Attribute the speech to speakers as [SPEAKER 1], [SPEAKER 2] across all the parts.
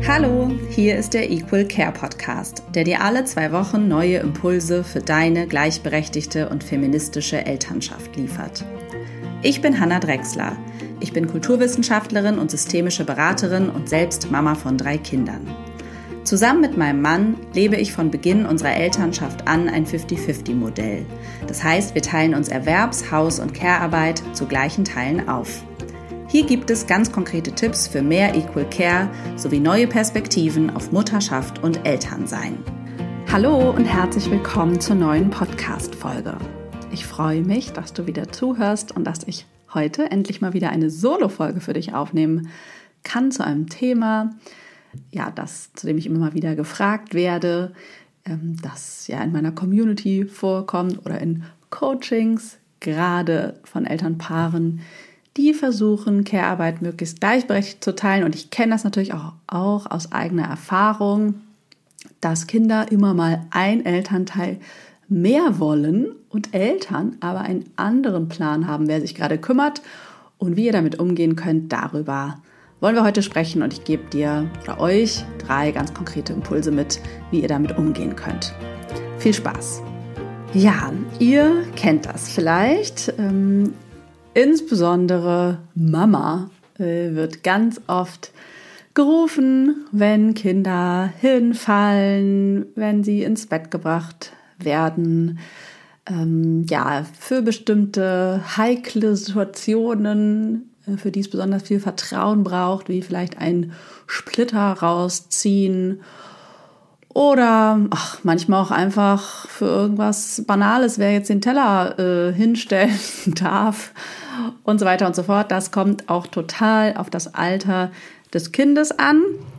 [SPEAKER 1] Hallo, hier ist der Equal Care Podcast, der dir alle 2 Wochen neue Impulse für deine gleichberechtigte und feministische Elternschaft liefert. Ich bin Hannah Drechsler. Ich bin Kulturwissenschaftlerin und systemische Beraterin und selbst Mama von 3 Kindern. Zusammen mit meinem Mann lebe ich von Beginn unserer Elternschaft an ein 50-50-Modell. Das heißt, wir teilen uns Erwerbs-, Haus- und Care-Arbeit zu gleichen Teilen auf. Hier gibt es ganz konkrete Tipps für mehr Equal Care sowie neue Perspektiven auf Mutterschaft und Elternsein. Hallo und herzlich willkommen zur neuen Podcast-Folge. Ich freue mich, dass du wieder zuhörst und dass ich heute endlich mal wieder eine Solo-Folge für dich aufnehmen kann zu einem Thema, zu dem ich immer mal wieder gefragt werde, das ja in meiner Community vorkommt oder in Coachings, gerade von Elternpaaren, die versuchen, Care-Arbeit möglichst gleichberechtigt zu teilen. Und ich kenne das natürlich auch aus eigener Erfahrung, dass Kinder immer mal ein Elternteil mehr wollen und Eltern aber einen anderen Plan haben, wer sich gerade kümmert und wie ihr damit umgehen könnt. Darüber wollen wir heute sprechen und ich gebe dir oder euch 3 ganz konkrete Impulse mit, wie ihr damit umgehen könnt. Viel Spaß! Ja, ihr kennt das vielleicht. Insbesondere Mama wird ganz oft gerufen, wenn Kinder hinfallen, wenn sie ins Bett gebracht werden. Für bestimmte heikle Situationen, für die es besonders viel Vertrauen braucht, wie vielleicht einen Splitter rausziehen oder manchmal auch einfach für irgendwas Banales, wer jetzt den Teller hinstellen darf und so weiter und so fort. Das kommt auch total auf das Alter des Kindes an.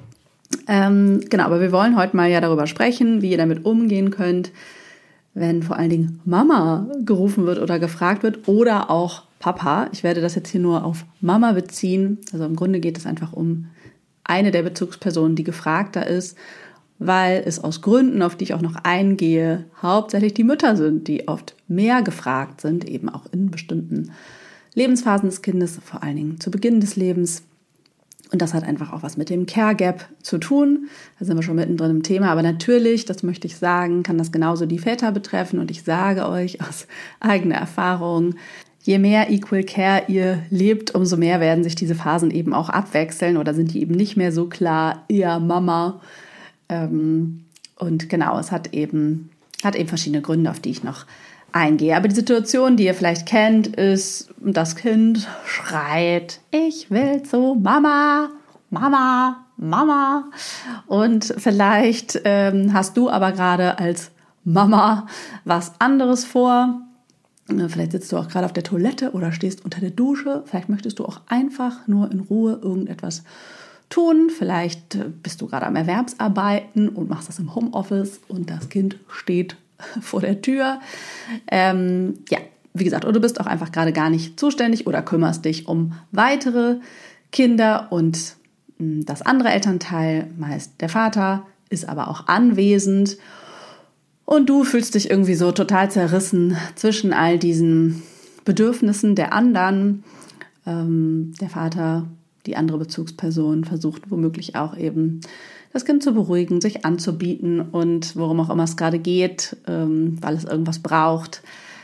[SPEAKER 1] Aber wir wollen heute mal darüber sprechen, wie ihr damit umgehen könnt, wenn vor allen Dingen Mama gerufen wird oder gefragt wird oder auch Papa. Ich werde das jetzt hier nur auf Mama beziehen. Also im Grunde geht es einfach um eine der Bezugspersonen, die gefragter ist, weil es aus Gründen, auf die ich auch noch eingehe, hauptsächlich die Mütter sind, die oft mehr gefragt sind, eben auch in bestimmten Lebensphasen des Kindes, vor allen Dingen zu Beginn des Lebens. Und das hat einfach auch was mit dem Care Gap zu tun. Da sind wir schon mittendrin im Thema. Aber natürlich, das möchte ich sagen, kann das genauso die Väter betreffen. Und ich sage euch aus eigener Erfahrung, je mehr Equal Care ihr lebt, umso mehr werden sich diese Phasen eben auch abwechseln oder sind die eben nicht mehr so klar, eher Mama. Und genau, es hat eben verschiedene Gründe, auf die ich noch eingehe. Aber die Situation, die ihr vielleicht kennt, ist, das Kind schreit, ich will zu Mama, Mama, Mama. Und vielleicht hast du aber gerade als Mama was anderes vor. Vielleicht sitzt du auch gerade auf der Toilette oder stehst unter der Dusche. Vielleicht möchtest du auch einfach nur in Ruhe irgendetwas tun. Vielleicht bist du gerade am Erwerbsarbeiten und machst das im Homeoffice und das Kind steht vor der Tür. Wie gesagt, oder du bist auch einfach gerade gar nicht zuständig oder kümmerst dich um weitere Kinder und das andere Elternteil, meist der Vater, ist aber auch anwesend und du fühlst dich irgendwie so total zerrissen zwischen all diesen Bedürfnissen der anderen. Der Vater, die andere Bezugsperson, versucht womöglich auch eben das Kind zu beruhigen, sich anzubieten und worum auch immer es gerade geht, weil es irgendwas braucht,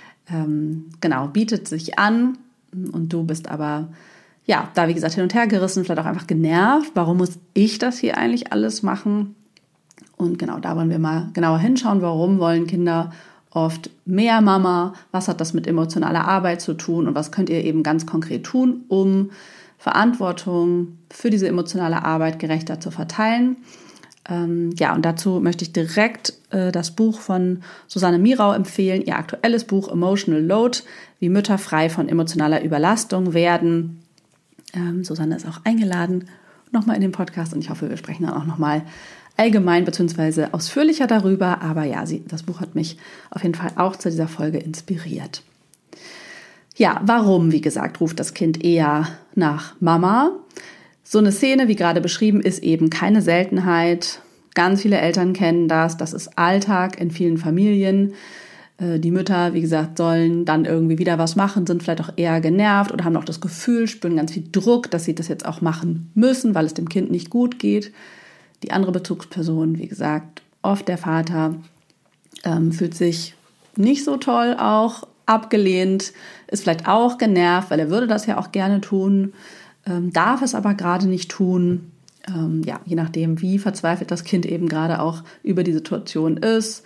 [SPEAKER 1] bietet sich an und du bist aber, da wie gesagt hin und her gerissen, vielleicht auch einfach genervt. Warum muss ich das hier eigentlich alles machen? Und genau, da wollen wir mal genauer hinschauen, warum wollen Kinder oft mehr Mama? Was hat das mit emotionaler Arbeit zu tun? Und was könnt ihr eben ganz konkret tun, um Verantwortung für diese emotionale Arbeit gerechter zu verteilen? Und dazu möchte ich direkt das Buch von Susanne Mirau empfehlen, ihr aktuelles Buch Emotional Load, wie Mütter frei von emotionaler Überlastung werden. Susanne ist auch eingeladen, nochmal in den Podcast und ich hoffe, wir sprechen dann auch nochmal allgemein bzw. ausführlicher darüber. Aber das Buch hat mich auf jeden Fall auch zu dieser Folge inspiriert. Ja, warum, wie gesagt, ruft das Kind eher nach Mama? So eine Szene, wie gerade beschrieben, ist eben keine Seltenheit. Ganz viele Eltern kennen das. Das ist Alltag in vielen Familien. Die Mütter, wie gesagt, sollen dann irgendwie wieder was machen, sind vielleicht auch eher genervt oder haben auch das Gefühl, spüren ganz viel Druck, dass sie das jetzt auch machen müssen, weil es dem Kind nicht gut geht. die andere Bezugsperson, wie gesagt, oft der Vater, fühlt sich nicht so toll auch, abgelehnt, ist vielleicht auch genervt, weil er würde das ja auch gerne tun, darf es aber gerade nicht tun. Je nachdem, wie verzweifelt das Kind eben gerade auch über die Situation ist,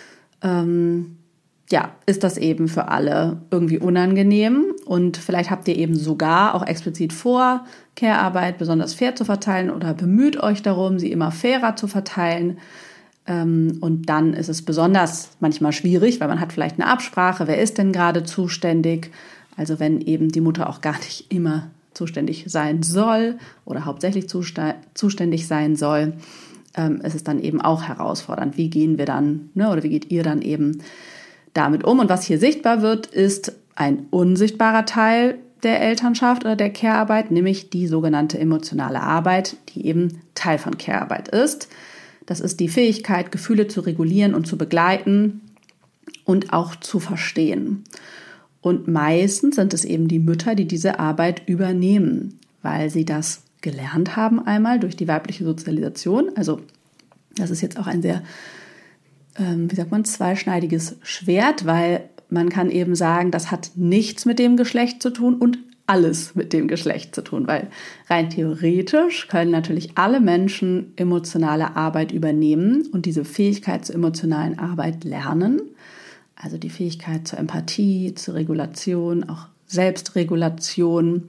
[SPEAKER 1] ist das eben für alle irgendwie unangenehm. Und vielleicht habt ihr eben sogar auch explizit vor, Care-Arbeit besonders fair zu verteilen oder bemüht euch darum, sie immer fairer zu verteilen. Und dann ist es besonders manchmal schwierig, weil man hat vielleicht eine Absprache, wer ist denn gerade zuständig? Also wenn eben die Mutter auch gar nicht immer zuständig sein soll oder hauptsächlich zuständig sein soll, ist es dann eben auch herausfordernd. Wie gehen wir dann, oder wie geht ihr dann eben damit um? Und was hier sichtbar wird, ist ein unsichtbarer Teil der Elternschaft oder der Care-Arbeit, nämlich die sogenannte emotionale Arbeit, die eben Teil von Care-Arbeit ist. Das ist die Fähigkeit, Gefühle zu regulieren und zu begleiten und auch zu verstehen. Und meistens sind es eben die Mütter, die diese Arbeit übernehmen, weil sie das gelernt haben einmal durch die weibliche Sozialisation. Also das ist jetzt auch ein sehr, zweischneidiges Schwert, weil man kann eben sagen, das hat nichts mit dem Geschlecht zu tun und alles mit dem Geschlecht zu tun, weil rein theoretisch können natürlich alle Menschen emotionale Arbeit übernehmen und diese Fähigkeit zur emotionalen Arbeit lernen. Also die Fähigkeit zur Empathie, zur Regulation, auch Selbstregulation.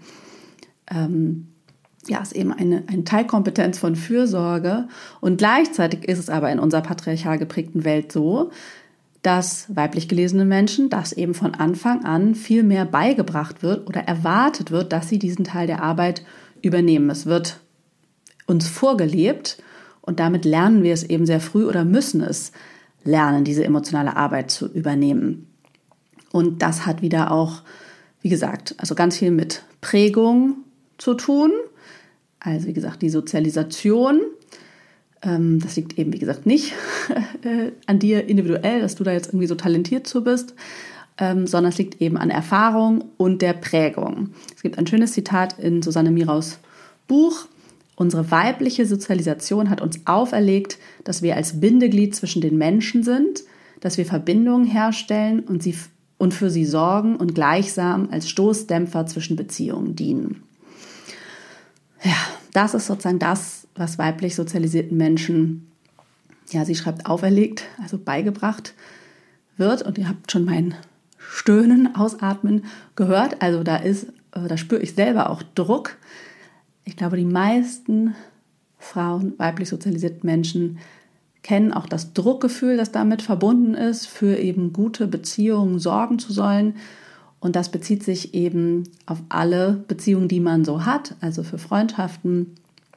[SPEAKER 1] Ist eben eine Teilkompetenz von Fürsorge. Und gleichzeitig ist es aber in unserer patriarchal geprägten Welt so, dass weiblich gelesene Menschen, dass eben von Anfang an viel mehr beigebracht wird oder erwartet wird, dass sie diesen Teil der Arbeit übernehmen. Es wird uns vorgelebt und damit lernen wir es eben sehr früh oder müssen es lernen, diese emotionale Arbeit zu übernehmen. Und das hat wieder auch, wie gesagt, also ganz viel mit Prägung zu tun. Also wie gesagt, die Sozialisation. Das liegt eben, wie gesagt, nicht an dir individuell, dass du da jetzt irgendwie so talentiert zu bist, sondern es liegt eben an Erfahrung und der Prägung. Es gibt ein schönes Zitat in Susanne Miraus Buch. Unsere weibliche Sozialisation hat uns auferlegt, dass wir als Bindeglied zwischen den Menschen sind, dass wir Verbindungen herstellen und für sie sorgen und gleichsam als Stoßdämpfer zwischen Beziehungen dienen. Ja, das ist sozusagen das, was weiblich sozialisierten Menschen, sie schreibt auferlegt, also beigebracht wird. Und ihr habt schon mein Stöhnen, Ausatmen gehört. Also da spüre ich selber auch Druck. Ich glaube, die meisten Frauen, weiblich sozialisierten Menschen kennen auch das Druckgefühl, das damit verbunden ist, für eben gute Beziehungen sorgen zu sollen. Und das bezieht sich eben auf alle Beziehungen, die man so hat, also für Freundschaften,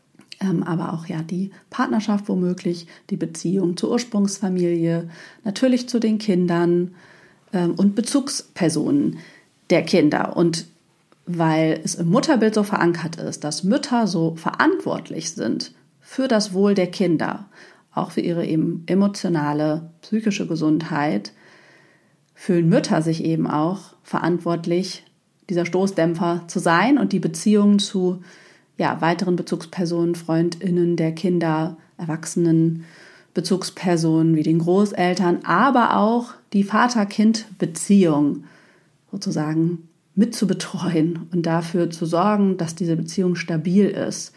[SPEAKER 1] aber auch die Partnerschaft womöglich, die Beziehung zur Ursprungsfamilie, natürlich zu den Kindern und Bezugspersonen der Kinder. Und weil es im Mutterbild so verankert ist, dass Mütter so verantwortlich sind für das Wohl der Kinder, auch für ihre eben emotionale, psychische Gesundheit, fühlen Mütter sich eben auch verantwortlich, dieser Stoßdämpfer zu sein und die Beziehungen zu weiteren Bezugspersonen, FreundInnen der Kinder, erwachsenen Bezugspersonen wie den Großeltern, aber auch die Vater-Kind-Beziehung sozusagen mit zu betreuen und dafür zu sorgen, dass diese Beziehung stabil ist.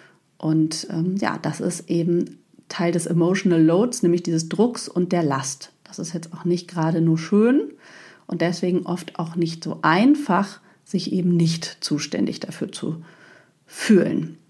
[SPEAKER 1] Und das ist eben Teil des Emotional Loads, nämlich dieses Drucks und der Last. Das ist jetzt auch nicht gerade nur schön und deswegen oft auch nicht so einfach, sich eben nicht zuständig dafür zu fühlen.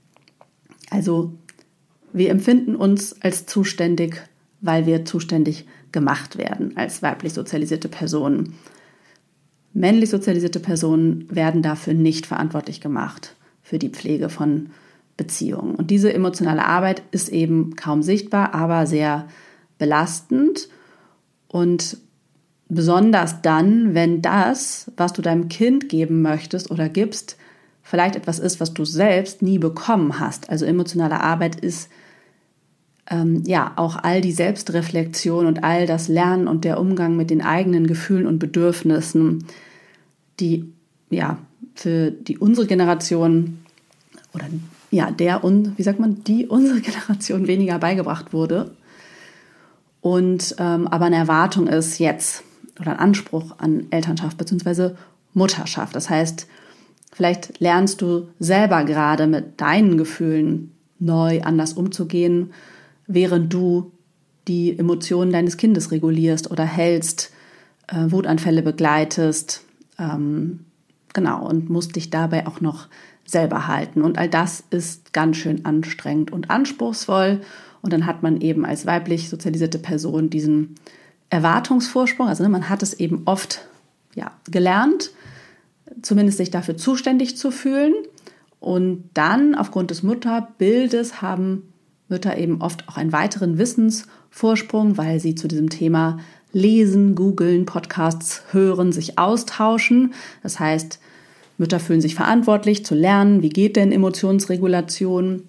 [SPEAKER 1] Also wir empfinden uns als zuständig, weil wir zuständig gemacht werden als weiblich sozialisierte Personen. Männlich sozialisierte Personen werden dafür nicht verantwortlich gemacht, für die Pflege von Beziehungen. Und diese emotionale Arbeit ist eben kaum sichtbar, aber sehr belastend. Und besonders dann, wenn das, was du deinem Kind geben möchtest oder gibst, vielleicht etwas ist, was du selbst nie bekommen hast. Also emotionale Arbeit ist auch all die Selbstreflexion und all das Lernen und der Umgang mit den eigenen Gefühlen und Bedürfnissen, die für unsere Generation oder die unserer Generation weniger beigebracht wurde. Und aber eine Erwartung ist jetzt oder ein Anspruch an Elternschaft bzw. Mutterschaft. Das heißt, vielleicht lernst du selber gerade mit deinen Gefühlen neu anders umzugehen, während du die Emotionen deines Kindes regulierst oder hältst, Wutanfälle begleitest, und musst dich dabei auch noch selber halten. Und all das ist ganz schön anstrengend und anspruchsvoll. Und dann hat man eben als weiblich sozialisierte Person diesen Erwartungsvorsprung. Also man hat es eben oft gelernt, zumindest sich dafür zuständig zu fühlen. Und dann aufgrund des Mutterbildes haben Mütter eben oft auch einen weiteren Wissensvorsprung, weil sie zu diesem Thema lesen, googeln, Podcasts hören, sich austauschen. Das heißt, Mütter fühlen sich verantwortlich zu lernen, wie geht denn Emotionsregulation.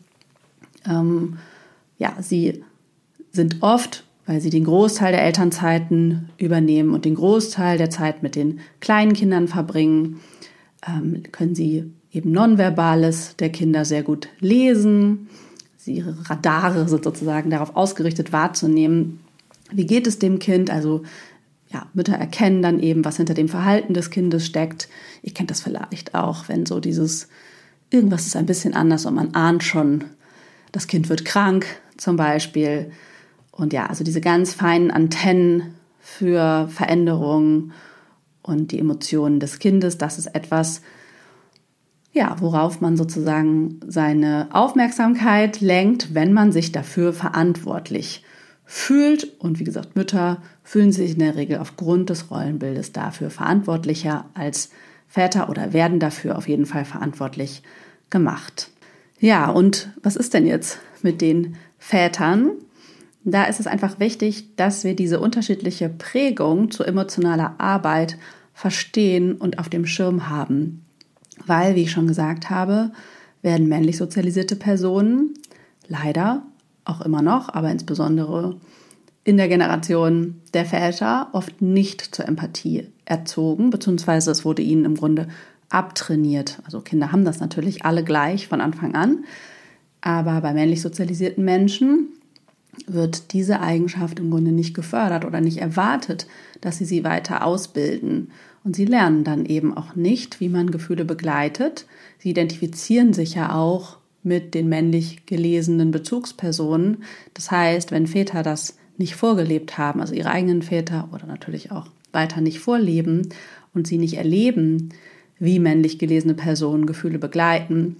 [SPEAKER 1] Sie sind oft, weil sie den Großteil der Elternzeiten übernehmen und den Großteil der Zeit mit den kleinen Kindern verbringen, können sie eben Nonverbales der Kinder sehr gut lesen. Ihre Radare sind sozusagen darauf ausgerichtet, wahrzunehmen, wie geht es dem Kind. Also Mütter erkennen dann eben, was hinter dem Verhalten des Kindes steckt. Ihr kennt das vielleicht auch, wenn so irgendwas ist ein bisschen anders und man ahnt schon, das Kind wird krank zum Beispiel. Und also diese ganz feinen Antennen für Veränderungen und die Emotionen des Kindes, das ist etwas, worauf man sozusagen seine Aufmerksamkeit lenkt, wenn man sich dafür verantwortlich fühlt. Und wie gesagt, Mütter fühlen sich in der Regel aufgrund des Rollenbildes dafür verantwortlicher als Väter oder werden dafür auf jeden Fall verantwortlich gemacht. Ja, und was ist denn jetzt mit den Vätern? Da ist es einfach wichtig, dass wir diese unterschiedliche Prägung zu emotionaler Arbeit verstehen und auf dem Schirm haben. Weil, wie ich schon gesagt habe, werden männlich sozialisierte Personen leider auch immer noch, aber insbesondere in der Generation der Väter oft nicht zur Empathie erzogen, beziehungsweise es wurde ihnen im Grunde abtrainiert. Also Kinder haben das natürlich alle gleich von Anfang an, aber bei männlich sozialisierten Menschen wird diese Eigenschaft im Grunde nicht gefördert oder nicht erwartet, dass sie weiter ausbilden. Und sie lernen dann eben auch nicht, wie man Gefühle begleitet. Sie identifizieren sich ja auch mit den männlich gelesenen Bezugspersonen. Das heißt, wenn Väter das nicht vorgelebt haben, also ihre eigenen Väter oder natürlich auch weiter nicht vorleben und sie nicht erleben, wie männlich gelesene Personen Gefühle begleiten,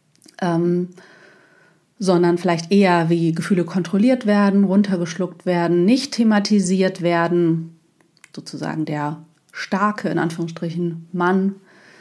[SPEAKER 1] sondern vielleicht eher wie Gefühle kontrolliert werden, runtergeschluckt werden, nicht thematisiert werden, sozusagen der starke, in Anführungsstrichen, Mann,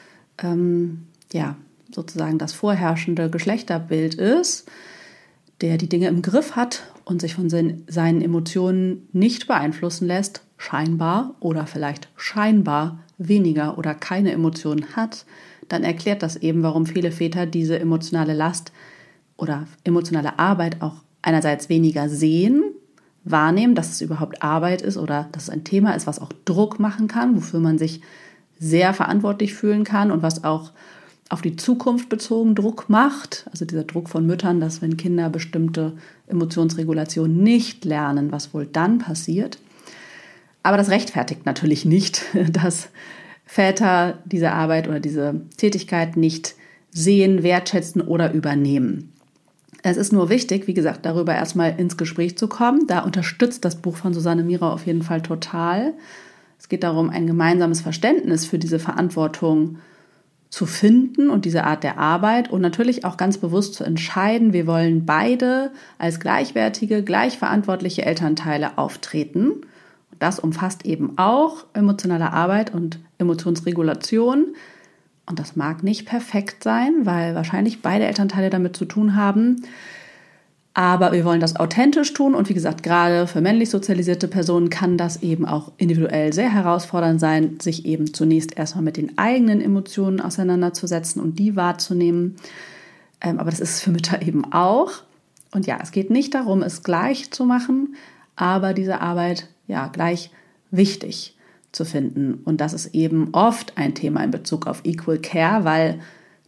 [SPEAKER 1] sozusagen das vorherrschende Geschlechterbild ist, der die Dinge im Griff hat und sich von seinen Emotionen nicht beeinflussen lässt, scheinbar oder vielleicht scheinbar weniger oder keine Emotionen hat, dann erklärt das eben, warum viele Väter diese emotionale Last oder emotionale Arbeit auch einerseits weniger sehen, wahrnehmen, dass es überhaupt Arbeit ist oder dass es ein Thema ist, was auch Druck machen kann, wofür man sich sehr verantwortlich fühlen kann und was auch auf die Zukunft bezogen Druck macht. Also dieser Druck von Müttern, dass wenn Kinder bestimmte Emotionsregulation nicht lernen, was wohl dann passiert. Aber das rechtfertigt natürlich nicht, dass Väter diese Arbeit oder diese Tätigkeit nicht sehen, wertschätzen oder übernehmen. Es ist nur wichtig, wie gesagt, darüber erstmal ins Gespräch zu kommen. Da unterstützt das Buch von Susanne Mira auf jeden Fall total. Es geht darum, ein gemeinsames Verständnis für diese Verantwortung zu finden und diese Art der Arbeit und natürlich auch ganz bewusst zu entscheiden, wir wollen beide als gleichwertige, gleichverantwortliche Elternteile auftreten. Das umfasst eben auch emotionale Arbeit und Emotionsregulation. Und das mag nicht perfekt sein, weil wahrscheinlich beide Elternteile damit zu tun haben. Aber wir wollen das authentisch tun. Und wie gesagt, gerade für männlich sozialisierte Personen kann das eben auch individuell sehr herausfordernd sein, sich eben zunächst erstmal mit den eigenen Emotionen auseinanderzusetzen und die wahrzunehmen. Aber das ist es für Mütter eben auch. Und ja, es geht nicht darum, es gleich zu machen, aber diese Arbeit gleich wichtig zu finden. Und das ist eben oft ein Thema in Bezug auf Equal Care, weil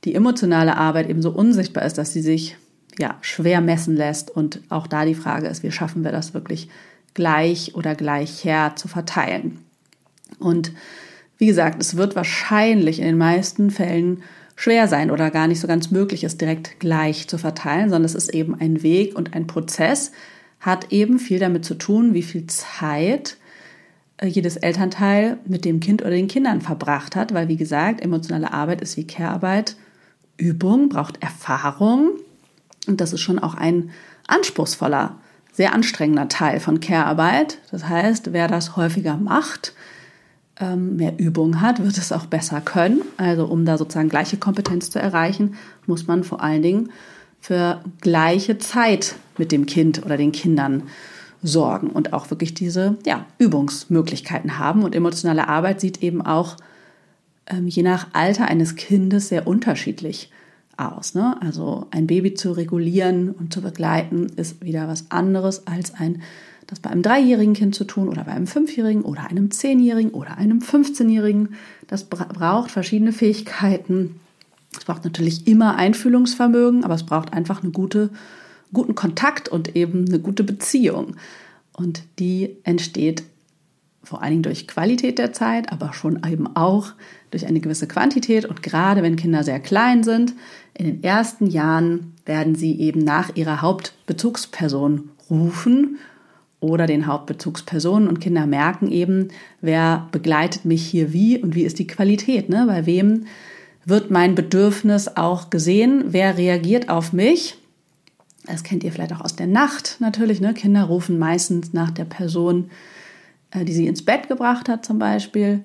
[SPEAKER 1] die emotionale Arbeit eben so unsichtbar ist, dass sie sich schwer messen lässt. Und auch da die Frage ist, wie schaffen wir das wirklich gleich oder gleicher zu verteilen? Und wie gesagt, es wird wahrscheinlich in den meisten Fällen schwer sein oder gar nicht so ganz möglich ist, direkt gleich zu verteilen, sondern es ist eben ein Weg und ein Prozess, hat eben viel damit zu tun, wie viel Zeit jedes Elternteil mit dem Kind oder den Kindern verbracht hat, weil wie gesagt, emotionale Arbeit ist wie Care-Arbeit, Übung, braucht Erfahrung und das ist schon auch ein anspruchsvoller, sehr anstrengender Teil von Care-Arbeit. Das heißt, wer das häufiger macht, mehr Übung hat, wird es auch besser können. Also um da sozusagen gleiche Kompetenz zu erreichen, muss man vor allen Dingen für gleiche Zeit mit dem Kind oder den Kindern sorgen und auch wirklich diese Übungsmöglichkeiten haben. Und emotionale Arbeit sieht eben auch je nach Alter eines Kindes sehr unterschiedlich aus. Ne? Also ein Baby zu regulieren und zu begleiten ist wieder was anderes als das bei einem 3-jährigen Kind zu tun oder bei einem 5-jährigen oder einem 10-jährigen oder einem 15-jährigen. Das braucht verschiedene Fähigkeiten. Es braucht natürlich immer Einfühlungsvermögen, aber es braucht einfach einen guten Kontakt und eben eine gute Beziehung. Und die entsteht vor allen Dingen durch Qualität der Zeit, aber schon eben auch durch eine gewisse Quantität. Und gerade wenn Kinder sehr klein sind, in den ersten Jahren werden sie eben nach ihrer Hauptbezugsperson rufen oder den Hauptbezugspersonen und Kinder merken eben, wer begleitet mich hier wie und wie ist die Qualität, ne? Bei wem wird mein Bedürfnis auch gesehen, wer reagiert auf mich. Das kennt ihr vielleicht auch aus der Nacht natürlich, ne? Kinder rufen meistens nach der Person, die sie ins Bett gebracht hat zum Beispiel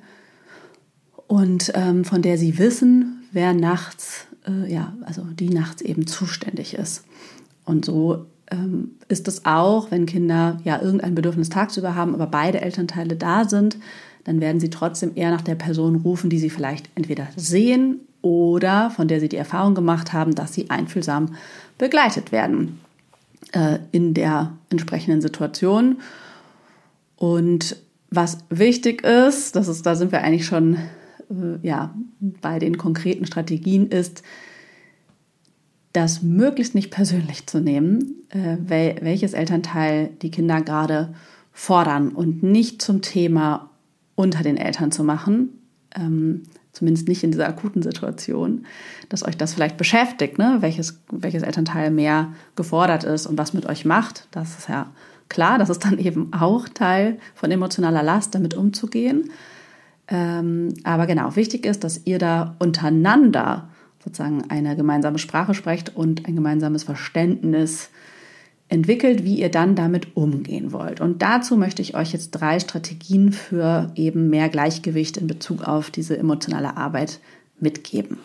[SPEAKER 1] und von der sie wissen, wer nachts, die nachts eben zuständig ist. Und so ist es auch, wenn Kinder irgendein Bedürfnis tagsüber haben, aber beide Elternteile da sind, dann werden sie trotzdem eher nach der Person rufen, die sie vielleicht entweder sehen oder von der sie die Erfahrung gemacht haben, dass sie einfühlsam begleitet werden in der entsprechenden Situation. Und was wichtig ist, da sind wir eigentlich schon bei den konkreten Strategien, ist, das möglichst nicht persönlich zu nehmen, welches Elternteil die Kinder gerade fordern und nicht zum Thema unter den Eltern zu machen, zumindest nicht in dieser akuten Situation, dass euch das vielleicht beschäftigt, ne? Welches Elternteil mehr gefordert ist und was mit euch macht. Das ist ja klar, das ist dann eben auch Teil von emotionaler Last, damit umzugehen. Aber genau, wichtig ist, dass ihr da untereinander sozusagen eine gemeinsame Sprache sprecht und ein gemeinsames Verständnis entwickelt, wie ihr dann damit umgehen wollt. Und dazu möchte ich euch jetzt 3 Strategien für eben mehr Gleichgewicht in Bezug auf diese emotionale Arbeit mitgeben.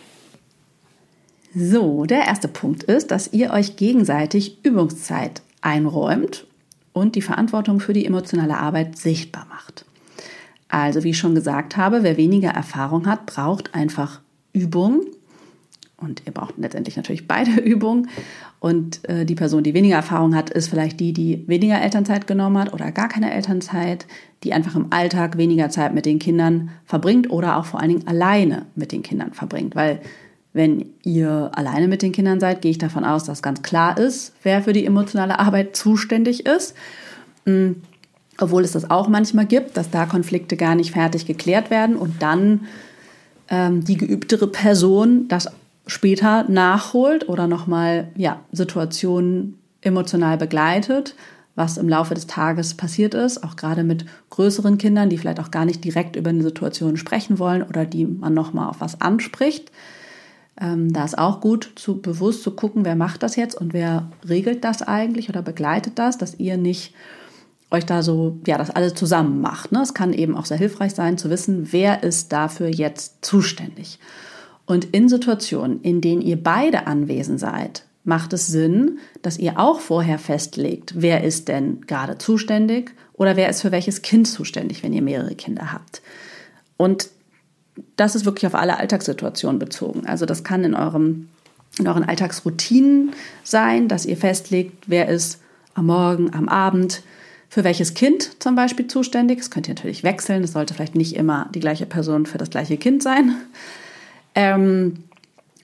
[SPEAKER 1] So, der erste Punkt ist, dass ihr euch gegenseitig Übungszeit einräumt und die Verantwortung für die emotionale Arbeit sichtbar macht. Also, wie ich schon gesagt habe, wer weniger Erfahrung hat, braucht einfach Übung. Und ihr braucht letztendlich natürlich beide Übungen. Und die Person, die weniger Erfahrung hat, ist vielleicht die weniger Elternzeit genommen hat oder gar keine Elternzeit, die einfach im Alltag weniger Zeit mit den Kindern verbringt oder auch vor allen Dingen alleine mit den Kindern verbringt. Weil wenn ihr alleine mit den Kindern seid, gehe ich davon aus, dass ganz klar ist, wer für die emotionale Arbeit zuständig ist. Obwohl es das auch manchmal gibt, dass da Konflikte gar nicht fertig geklärt werden und dann die geübtere Person das später nachholt oder nochmal Situationen emotional begleitet, was im Laufe des Tages passiert ist, auch gerade mit größeren Kindern, die vielleicht auch gar nicht direkt über eine Situation sprechen wollen oder die man nochmal auf was anspricht. Da ist auch gut, bewusst zu gucken, wer macht das jetzt und wer regelt das eigentlich oder begleitet das, dass ihr nicht euch da so, das alles zusammen macht. Ne? Es kann eben auch sehr hilfreich sein, zu wissen, wer ist dafür jetzt zuständig. Und in Situationen, in denen ihr beide anwesend seid, macht es Sinn, dass ihr auch vorher festlegt, wer ist denn gerade zuständig oder wer ist für welches Kind zuständig, wenn ihr mehrere Kinder habt. Und das ist wirklich auf alle Alltagssituationen bezogen. Also das kann in euren Alltagsroutinen sein, dass ihr festlegt, wer ist am Morgen, am Abend für welches Kind zum Beispiel zuständig. Das könnt ihr natürlich wechseln. Es sollte vielleicht nicht immer die gleiche Person für das gleiche Kind sein.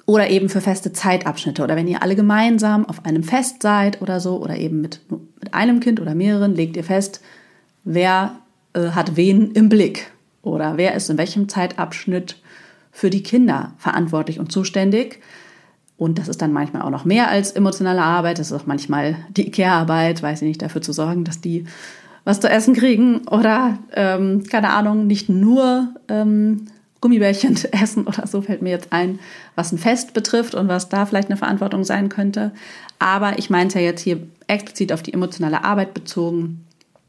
[SPEAKER 1] Oder eben für feste Zeitabschnitte. Oder wenn ihr alle gemeinsam auf einem Fest seid oder so, oder eben mit einem Kind oder mehreren, legt ihr fest, wer hat wen im Blick. Oder wer ist in welchem Zeitabschnitt für die Kinder verantwortlich und zuständig. Und das ist dann manchmal auch noch mehr als emotionale Arbeit. Das ist auch manchmal die Care-Arbeit, weiß ich nicht, dafür zu sorgen, dass die was zu essen kriegen. Oder, keine Ahnung, nicht nur Gummibärchen essen oder so, fällt mir jetzt ein, was ein Fest betrifft und was da vielleicht eine Verantwortung sein könnte. Aber ich meine es ja jetzt hier explizit auf die emotionale Arbeit bezogen.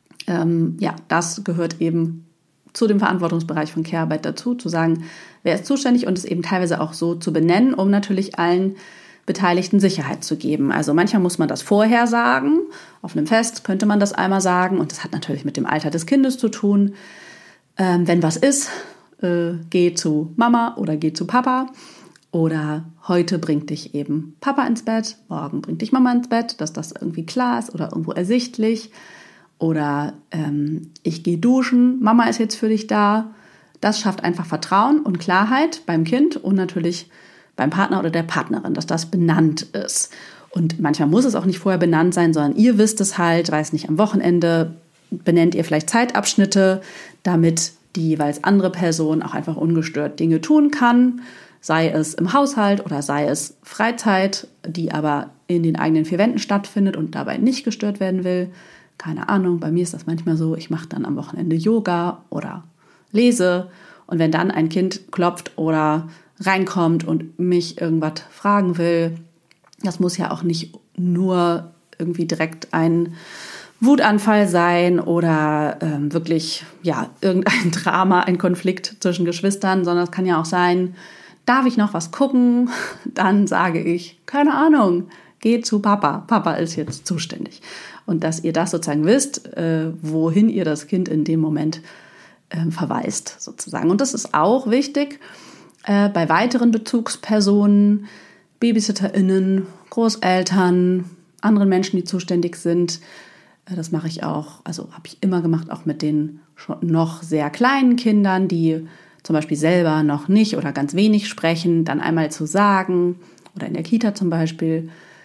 [SPEAKER 1] Das gehört eben zu dem Verantwortungsbereich von Care-Arbeit dazu, zu sagen, wer ist zuständig und es eben teilweise auch so zu benennen, um natürlich allen Beteiligten Sicherheit zu geben. Also manchmal muss man das vorher sagen. Auf einem Fest könnte man das einmal sagen und das hat natürlich mit dem Alter des Kindes zu tun. Wenn was ist, geh zu Mama oder geh zu Papa oder heute bringt dich eben Papa ins Bett, morgen bringt dich Mama ins Bett, dass das irgendwie klar ist oder irgendwo ersichtlich oder ich gehe duschen, Mama ist jetzt für dich da. Das schafft einfach Vertrauen und Klarheit beim Kind und natürlich beim Partner oder der Partnerin, dass das benannt ist. Und manchmal muss es auch nicht vorher benannt sein, sondern ihr wisst es halt, weiß nicht, am Wochenende benennt ihr vielleicht Zeitabschnitte, damit die jeweils andere Person auch einfach ungestört Dinge tun kann, sei es im Haushalt oder sei es Freizeit, die aber in den eigenen vier Wänden stattfindet und dabei nicht gestört werden will. Keine Ahnung, bei mir ist das manchmal so, ich mache dann am Wochenende Yoga oder lese und wenn dann ein Kind klopft oder reinkommt und mich irgendwas fragen will, das muss ja auch nicht nur irgendwie direkt ein Wutanfall sein oder wirklich irgendein Drama, ein Konflikt zwischen Geschwistern, sondern es kann ja auch sein, darf ich noch was gucken? Dann sage ich, keine Ahnung, geh zu Papa. Papa ist jetzt zuständig. Und dass ihr das sozusagen wisst, wohin ihr das Kind in dem Moment verweist sozusagen. Und das ist auch wichtig bei weiteren Bezugspersonen, BabysitterInnen, Großeltern, anderen Menschen, die zuständig sind. Das mache ich auch, also habe ich immer gemacht, auch mit den schon noch sehr kleinen Kindern, die zum Beispiel selber noch nicht oder ganz wenig sprechen, dann einmal zu sagen, oder in der Kita zum Beispiel,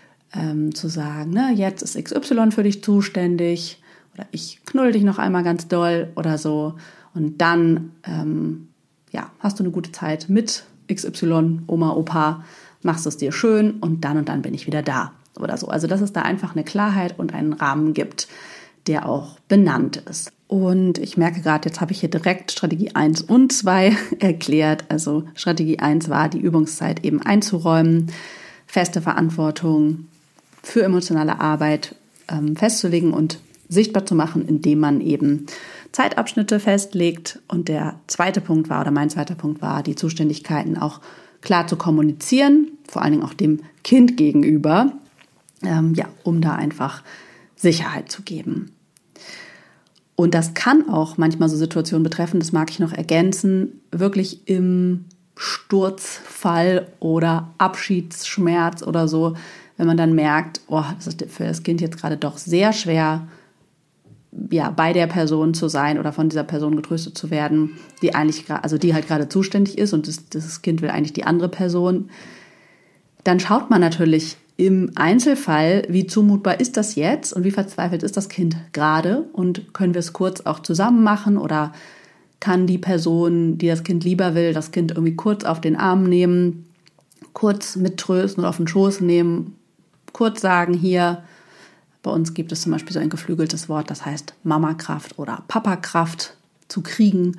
[SPEAKER 1] zu sagen, ne, jetzt ist XY für dich zuständig oder ich knull dich noch einmal ganz doll oder so. Und dann hast du eine gute Zeit mit XY, Oma, Opa, machst es dir schön und dann bin ich wieder da oder so. Also dass es da einfach eine Klarheit und einen Rahmen gibt, der auch benannt ist. Und ich merke gerade, jetzt habe ich hier direkt Strategie 1 und 2 erklärt. Also Strategie 1 war, die Übungszeit eben einzuräumen, feste Verantwortung für emotionale Arbeit festzulegen und sichtbar zu machen, indem man eben Zeitabschnitte festlegt. Und der zweite Punkt war, oder mein zweiter Punkt war, die Zuständigkeiten auch klar zu kommunizieren, vor allen Dingen auch dem Kind gegenüber, um da einfach Sicherheit zu geben. Und das kann auch manchmal so Situationen betreffen, das mag ich noch ergänzen, wirklich im Sturzfall oder Abschiedsschmerz oder so, wenn man dann merkt, das ist für das Kind jetzt gerade doch sehr schwer, bei der Person zu sein oder von dieser Person getröstet zu werden, die halt gerade zuständig ist und das Kind will eigentlich die andere Person. Dann schaut man natürlich im Einzelfall, wie zumutbar ist das jetzt und wie verzweifelt ist das Kind gerade und können wir es kurz auch zusammen machen oder kann die Person, die das Kind lieber will, das Kind irgendwie kurz auf den Arm nehmen, kurz mittrösten oder auf den Schoß nehmen, kurz sagen, hier, bei uns gibt es zum Beispiel so ein geflügeltes Wort, das heißt Mama-Kraft oder Papa-Kraft zu kriegen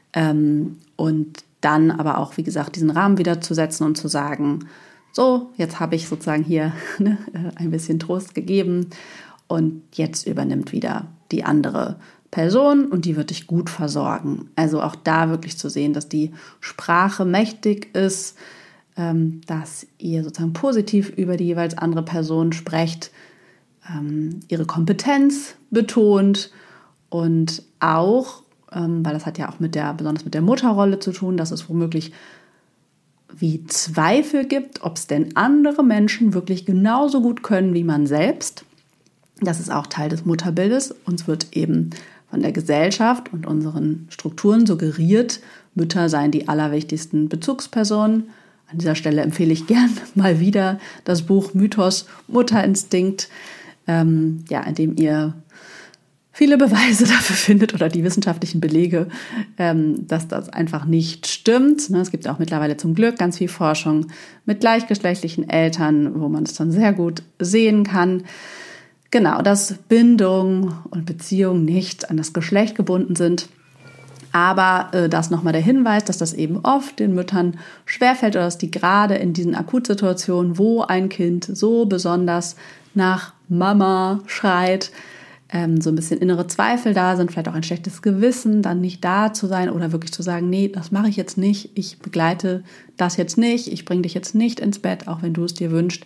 [SPEAKER 1] und dann aber auch, wie gesagt, diesen Rahmen wieder zu setzen und zu sagen, so, jetzt habe ich sozusagen hier ein bisschen Trost gegeben und jetzt übernimmt wieder die andere Person und die wird dich gut versorgen. Also auch da wirklich zu sehen, dass die Sprache mächtig ist, dass ihr sozusagen positiv über die jeweils andere Person sprecht, ihre Kompetenz betont und auch, weil das hat ja auch besonders mit der Mutterrolle zu tun, dass es womöglich wie Zweifel gibt, ob es denn andere Menschen wirklich genauso gut können wie man selbst. Das ist auch Teil des Mutterbildes. Uns wird eben von der Gesellschaft und unseren Strukturen suggeriert, Mütter seien die allerwichtigsten Bezugspersonen. An dieser Stelle empfehle ich gern mal wieder das Buch Mythos Mutterinstinkt, in dem ihr viele Beweise dafür findet oder die wissenschaftlichen Belege, dass das einfach nicht stimmt. Es gibt auch mittlerweile zum Glück ganz viel Forschung mit gleichgeschlechtlichen Eltern, wo man es dann sehr gut sehen kann. Genau, dass Bindung und Beziehung nicht an das Geschlecht gebunden sind. Aber das nochmal der Hinweis, dass das eben oft den Müttern schwerfällt oder dass die gerade in diesen Akutsituationen, wo ein Kind so besonders nach Mama schreit, so ein bisschen innere Zweifel da sind, vielleicht auch ein schlechtes Gewissen, dann nicht da zu sein oder wirklich zu sagen, nee, das mache ich jetzt nicht, ich begleite das jetzt nicht, ich bringe dich jetzt nicht ins Bett, auch wenn du es dir wünschst.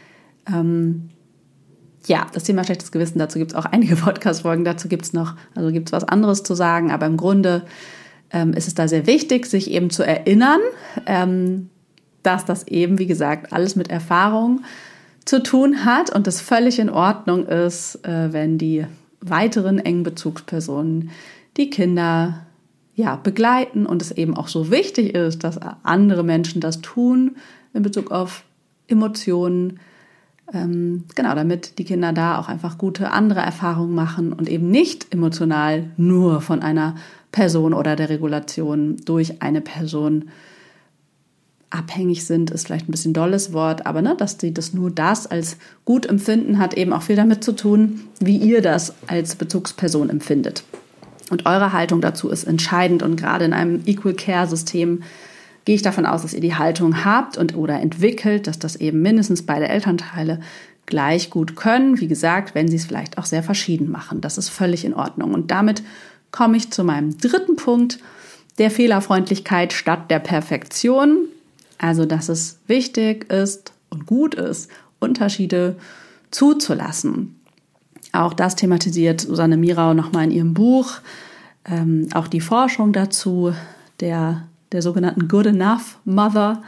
[SPEAKER 1] Das Thema schlechtes Gewissen, dazu gibt es auch einige Podcast-Folgen, dazu gibt es was anderes zu sagen, aber im Grunde ist es da sehr wichtig, sich eben zu erinnern, dass das eben, wie gesagt, alles mit Erfahrung zu tun hat und es völlig in Ordnung ist, wenn die weiteren engen Bezugspersonen die Kinder begleiten und es eben auch so wichtig ist, dass andere Menschen das tun in Bezug auf Emotionen, damit die Kinder da auch einfach gute andere Erfahrungen machen und eben nicht emotional nur von einer Person oder der Regulation durch eine Person abhängig sind, ist vielleicht ein bisschen dolles Wort, aber dass sie das als gut empfinden, hat eben auch viel damit zu tun, wie ihr das als Bezugsperson empfindet. Und eure Haltung dazu ist entscheidend und gerade in einem Equal Care System gehe ich davon aus, dass ihr die Haltung habt oder entwickelt, dass das eben mindestens beide Elternteile gleich gut können. Wie gesagt, wenn sie es vielleicht auch sehr verschieden machen. Das ist völlig in Ordnung. Und damit komme ich zu meinem dritten Punkt, der Fehlerfreundlichkeit statt der Perfektion. Also, dass es wichtig ist und gut ist, Unterschiede zuzulassen. Auch das thematisiert Susanne Mirau nochmal in ihrem Buch. Auch die Forschung dazu, der sogenannten Good Enough Mother.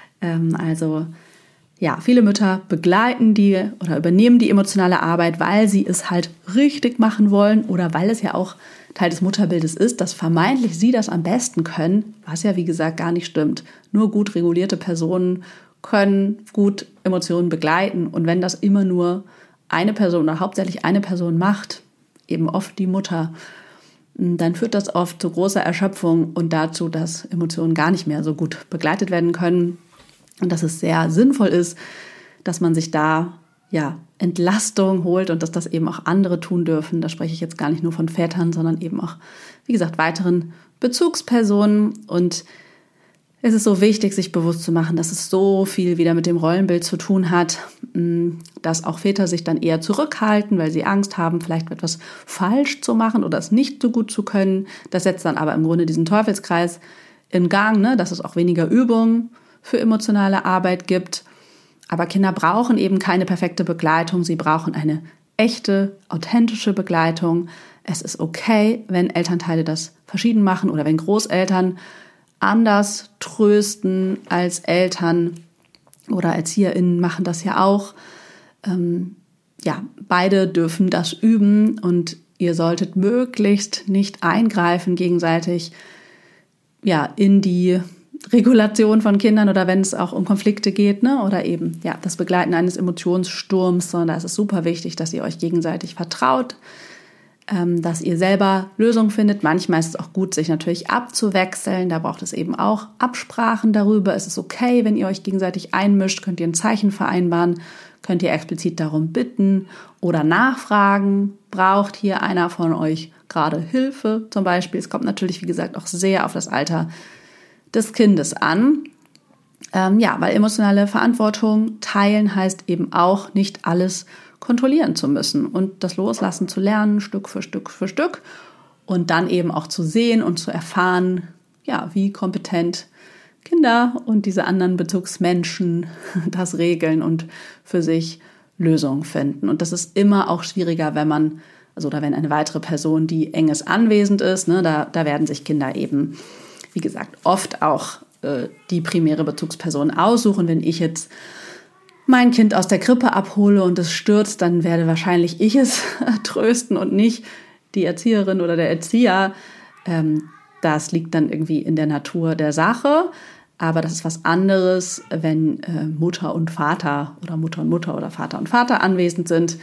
[SPEAKER 1] Viele Mütter begleiten oder übernehmen die emotionale Arbeit, weil sie es halt richtig machen wollen oder weil es ja auch Teil des Mutterbildes ist, dass vermeintlich sie das am besten können, was ja wie gesagt gar nicht stimmt. Nur gut regulierte Personen können gut Emotionen begleiten und wenn das immer nur eine Person oder hauptsächlich eine Person macht, eben oft die Mutter, dann führt das oft zu großer Erschöpfung und dazu, dass Emotionen gar nicht mehr so gut begleitet werden können und dass es sehr sinnvoll ist, dass man sich da Entlastung holt und dass das eben auch andere tun dürfen. Da spreche ich jetzt gar nicht nur von Vätern, sondern eben auch, wie gesagt, weiteren Bezugspersonen. Und es ist so wichtig, sich bewusst zu machen, dass es so viel wieder mit dem Rollenbild zu tun hat, dass auch Väter sich dann eher zurückhalten, weil sie Angst haben, vielleicht etwas falsch zu machen oder es nicht so gut zu können. Das setzt dann aber im Grunde diesen Teufelskreis in Gang, dass es auch weniger Übung für emotionale Arbeit gibt. Aber Kinder brauchen eben keine perfekte Begleitung. Sie brauchen eine echte, authentische Begleitung. Es ist okay, wenn Elternteile das verschieden machen oder wenn Großeltern anders trösten als Eltern oder ErzieherInnen machen das ja auch. Beide dürfen das üben und ihr solltet möglichst nicht eingreifen gegenseitig in die Regulation von Kindern oder wenn es auch um Konflikte geht, oder eben das Begleiten eines Emotionssturms, sondern da ist es super wichtig, dass ihr euch gegenseitig vertraut, dass ihr selber Lösungen findet. Manchmal ist es auch gut, sich natürlich abzuwechseln. Da braucht es eben auch Absprachen darüber. Es ist okay, wenn ihr euch gegenseitig einmischt, könnt ihr ein Zeichen vereinbaren, könnt ihr explizit darum bitten oder nachfragen. Braucht hier einer von euch gerade Hilfe zum Beispiel? Es kommt natürlich, wie gesagt, auch sehr auf das Alter des Kindes an. Weil emotionale Verantwortung teilen heißt eben auch, nicht alles kontrollieren zu müssen und das Loslassen zu lernen, Stück für Stück für Stück und dann eben auch zu sehen und zu erfahren, wie kompetent Kinder und diese anderen Bezugsmenschen das regeln und für sich Lösungen finden. Und das ist immer auch schwieriger, wenn eine weitere Person, die enges anwesend ist, da werden sich Kinder eben, wie gesagt, oft auch die primäre Bezugsperson aussuchen. Wenn ich jetzt mein Kind aus der Krippe abhole und es stürzt, dann werde wahrscheinlich ich es trösten und nicht die Erzieherin oder der Erzieher. Das liegt dann irgendwie in der Natur der Sache. Aber das ist was anderes, wenn Mutter und Vater oder Mutter und Mutter oder Vater und Vater anwesend sind.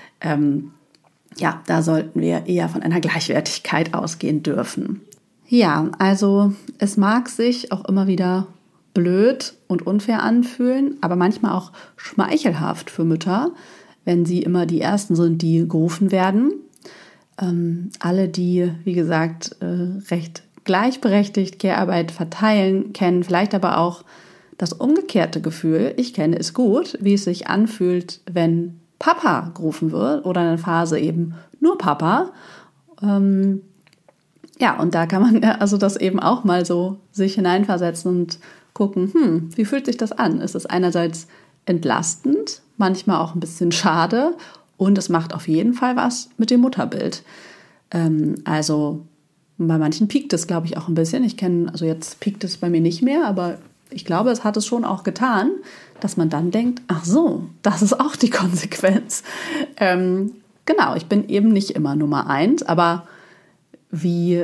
[SPEAKER 1] Da sollten wir eher von einer Gleichwertigkeit ausgehen dürfen. Ja, also es mag sich auch immer wieder blöd und unfair anfühlen, aber manchmal auch schmeichelhaft für Mütter, wenn sie immer die Ersten sind, die gerufen werden. Alle, die, wie gesagt, recht gleichberechtigt Care-Arbeit verteilen, kennen vielleicht aber auch das umgekehrte Gefühl. Ich kenne es gut, wie es sich anfühlt, wenn Papa gerufen wird oder in einer Phase eben nur Papa. Und da kann man also das eben auch mal so sich hineinversetzen und gucken, wie fühlt sich das an? Ist es einerseits entlastend, manchmal auch ein bisschen schade und es macht auf jeden Fall was mit dem Mutterbild. Also bei manchen piekt es, glaube ich, auch ein bisschen. Jetzt piekt es bei mir nicht mehr, aber ich glaube, es hat es schon auch getan, dass man dann denkt, ach so, das ist auch die Konsequenz. Genau, ich bin eben nicht immer Nummer 1, aber wie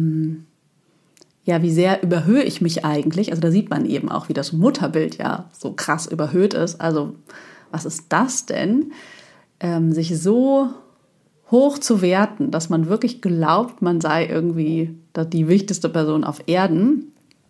[SPEAKER 1] sehr überhöhe ich mich eigentlich? Also da sieht man eben auch, wie das Mutterbild ja so krass überhöht ist. Also was ist das denn? Sich so hoch zu werten, dass man wirklich glaubt, man sei irgendwie die wichtigste Person auf Erden.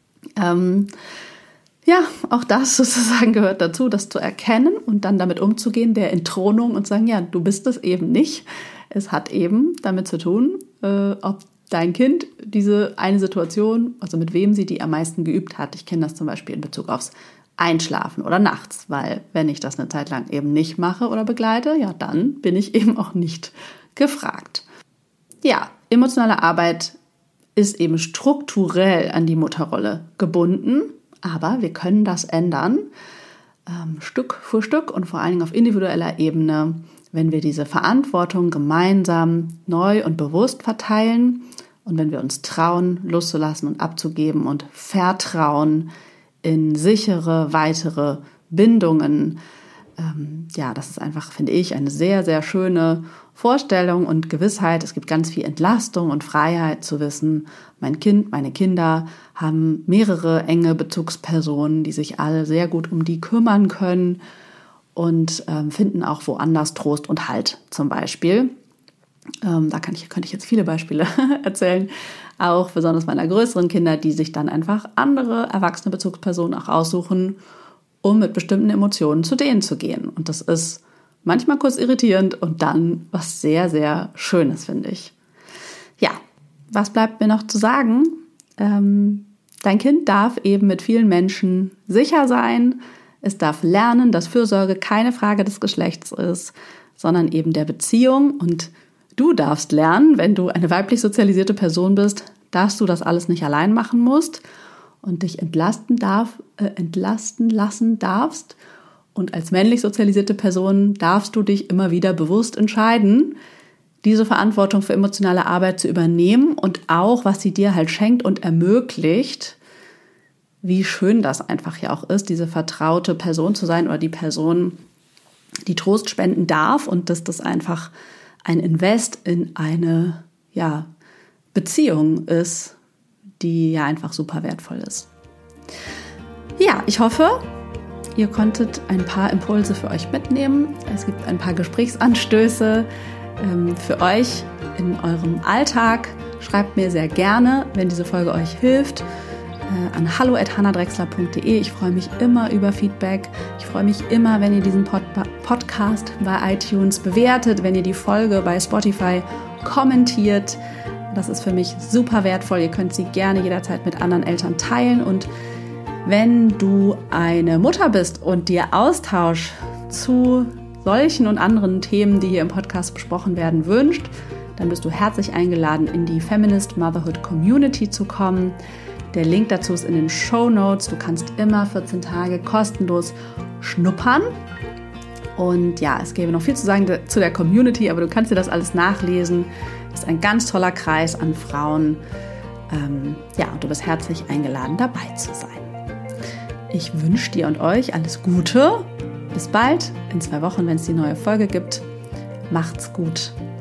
[SPEAKER 1] Auch das sozusagen gehört dazu, das zu erkennen und dann damit umzugehen, der Entthronung und sagen, ja, du bist es eben nicht. Es hat eben damit zu tun, ob dein Kind diese eine Situation, also mit wem sie die am meisten geübt hat. Ich kenne das zum Beispiel in Bezug aufs Einschlafen oder nachts, weil wenn ich das eine Zeit lang eben nicht mache oder begleite, ja, dann bin ich eben auch nicht gefragt. Ja, emotionale Arbeit ist eben strukturell an die Mutterrolle gebunden, aber wir können das ändern, Stück für Stück und vor allen Dingen auf individueller Ebene, wenn wir diese Verantwortung gemeinsam neu und bewusst verteilen und wenn wir uns trauen, loszulassen und abzugeben und vertrauen in sichere, weitere Bindungen. Das ist einfach, finde ich, eine sehr, sehr schöne Vorstellung und Gewissheit. Es gibt ganz viel Entlastung und Freiheit zu wissen, mein Kind, meine Kinder haben mehrere enge Bezugspersonen, die sich alle sehr gut um die kümmern können und finden auch woanders Trost und Halt zum Beispiel. Könnte ich jetzt viele Beispiele erzählen, auch besonders meiner größeren Kinder, die sich dann einfach andere erwachsene Bezugspersonen auch aussuchen, um mit bestimmten Emotionen zu denen zu gehen. Und das ist manchmal kurz irritierend und dann was sehr, sehr Schönes, finde ich. Ja, was bleibt mir noch zu sagen? Dein Kind darf eben mit vielen Menschen sicher sein. Es darf lernen, dass Fürsorge keine Frage des Geschlechts ist, sondern eben der Beziehung. Und du darfst lernen, wenn du eine weiblich sozialisierte Person bist, dass du das alles nicht allein machen musst und dich entlasten lassen darfst. Und als männlich sozialisierte Person darfst du dich immer wieder bewusst entscheiden, diese Verantwortung für emotionale Arbeit zu übernehmen und auch, was sie dir halt schenkt und ermöglicht, wie schön das einfach ja auch ist, diese vertraute Person zu sein oder die Person, die Trost spenden darf und dass das einfach ein Invest in eine Beziehung ist, die ja einfach super wertvoll ist. Ja, ich hoffe, ihr konntet ein paar Impulse für euch mitnehmen. Es gibt ein paar Gesprächsanstöße für euch in eurem Alltag. Schreibt mir sehr gerne, wenn diese Folge euch hilft, an hallo@hannadrexler.de. Ich freue mich immer über Feedback. Ich freue mich immer, wenn ihr diesen Podcast bei iTunes bewertet, wenn ihr die Folge bei Spotify kommentiert. Das ist für mich super wertvoll. Ihr könnt sie gerne jederzeit mit anderen Eltern teilen. Und wenn du eine Mutter bist und dir Austausch zu solchen und anderen Themen, die hier im Podcast besprochen werden, wünscht, dann bist du herzlich eingeladen, in die Feminist Motherhood Community zu kommen. Der Link dazu ist in den Shownotes. Du kannst immer 14 Tage kostenlos schnuppern. Und ja, es gäbe noch viel zu sagen zu der Community, aber du kannst dir das alles nachlesen. Es ist ein ganz toller Kreis an Frauen. Und du bist herzlich eingeladen, dabei zu sein. Ich wünsche dir und euch alles Gute. Bis bald, in 2 Wochen, wenn es die neue Folge gibt. Macht's gut.